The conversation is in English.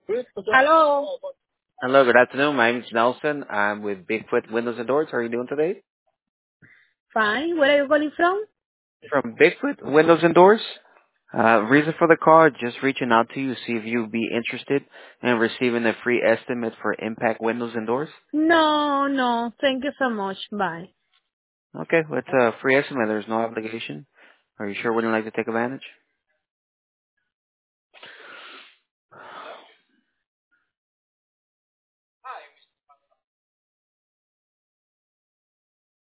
Hello. Hello, good afternoon. My name is Nelson. I'm with Bigfoot Windows and Doors. How are you doing today? Fine. Where are you calling from? From Bigfoot Windows and Doors. Reason for the call, just reaching out to you to see if you'd be interested in receiving a free estimate for Impact Windows and Doors. No, no. Thank you so much. Bye. Okay, well, it's a free estimate. There's no obligation. Are you sure wouldn't like to take advantage?